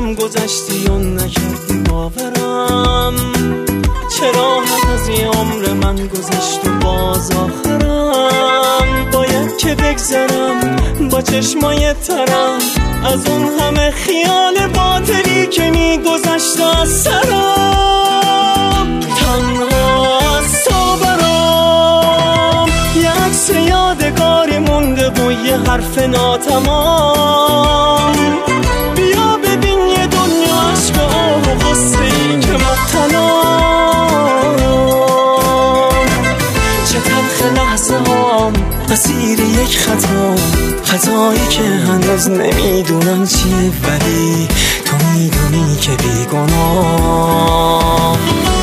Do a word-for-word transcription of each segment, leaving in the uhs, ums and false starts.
هم گذشتی و نکردی باورم، چرا حد از یه عمر من گذشت و باز آخرم. باید که بگذرم با چشمای ترم از اون همه خیال باطلی که میگذشت از سرم. تنها از تو برام یه عکس یادگاری مونده و یه حرف ناتمام. بیا ببین یه دنیا عشق و آه و غصه‌ای که مبتلام. چه تلخ لحظه هام اسیر یک خطا، خطایی که هنوز نمیدونم چیه ولی تو میدونی که بیگناه.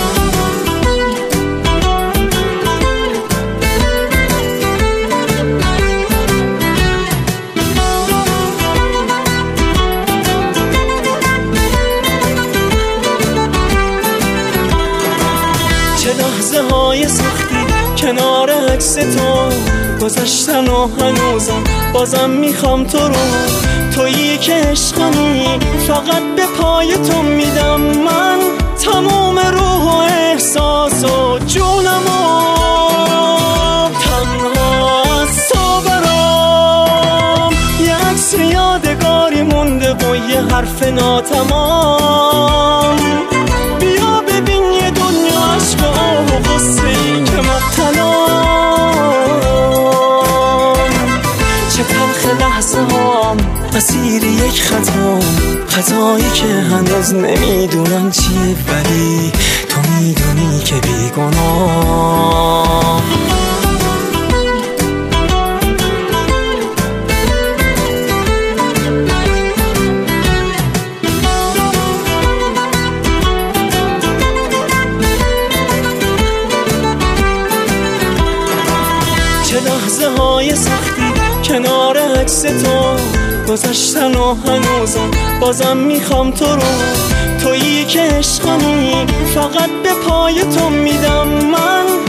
چه لحظه های سختی کنار عکس تو گذشتن و هنوزم بازم میخوام تو رو. تویی که عشقمی فقط به پای تو میدم من تمام روح و احساس و جونمو. تنها از تو برام یه عکس یادگاری مونده و یه حرف ناتمام. بیا ببین یه دنیا عشق و آه و غصه‌ای که مبتلام. چه تلخ لحظه هام اسیر یک خطا، خطایی که هنوز نمیدونم چیه ولی تو میدونی که بیگناه. چه لحظه های سختی کنار عکس تو گذشتن و هنوزم بازم میخوام تو رو. تویی که عشقمی فقط به پای تو میدم من